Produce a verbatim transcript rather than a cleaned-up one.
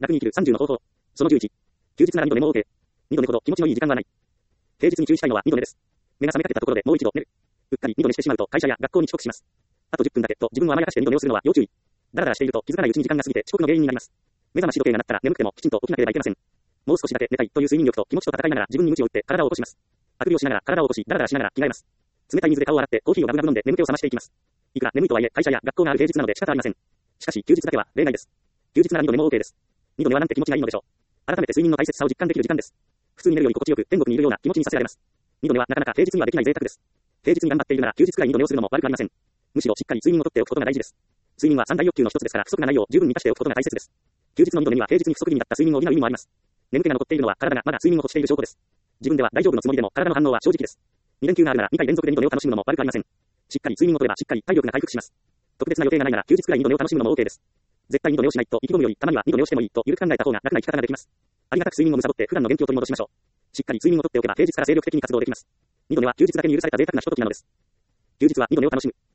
楽に生きるさんじゅうの方法。そのじゅういち。休日ならにど寝も OK。にど寝ほど気持ちのいい時間はない。平日に注意したいのはにど寝です。目が覚めかけたところでもう一度寝る。うっかりにど寝してしまうと会社や学校に遅刻します。あとじゅっぷんだけと自分を甘やかしてにど寝をするのは要注意。だらだらしていると気づかないうちに時間が過ぎて遅刻の原因になります。目覚まし時計が鳴ったら眠くてもきちんと起きなければいけません。もう少しだけ寝たいという睡眠欲と気持ちと戦いながら自分に鞭を打って体を起こします。あくびをしながら体を起こし、だらだらしながら着替えます。冷たい水で顔を洗ってコーヒーをガブガブ飲んで眠気を覚ましていきます。いくら眠いとはいえ会社や学校がある平日なので仕方ありません。しかし休日だけは例外です。休日ならにど寝も OK です。にど寝はなんて気持ちがいいのでしょう。改めて睡眠の大切さを実感できる時間です。普通に寝るより心地よく天国にいるような気持ちにさせられます。にど寝はなかなか平日にはできない贅沢です。平日に頑張っているなら休日くらいにど寝をするのも悪くありません。むしろしっかり睡眠をとっておくことが大事です。睡眠は三大欲求の一つですから不足がないよう十分に満たしておくことが大切です。休日のにど寝には平日に不足気味だった睡眠を補う意味もあります。眠気が残っているのは体がまだ睡眠を欲している証拠です。自分では大丈夫のつもりでも体の反応は正直です。に連休があるならにかい連続でにど寝を楽しむのも悪くありません。しっかり睡眠をとればしっかり体力が回復します。特別な予定がないなら休日くらいにど寝を楽しむのも OK です。絶対にど寝をしないと意気込むよりたまにはにど寝をしてもいいと緩く考えた方が楽な生き方ができます。ありがたく睡眠を貪って普段の元気を取り戻しましょう。しっかり睡眠をとっておけば平日から精力的に活動できます。にど寝は休日だけに許された贅沢なひとときなのです。休日はにど寝を楽しむ。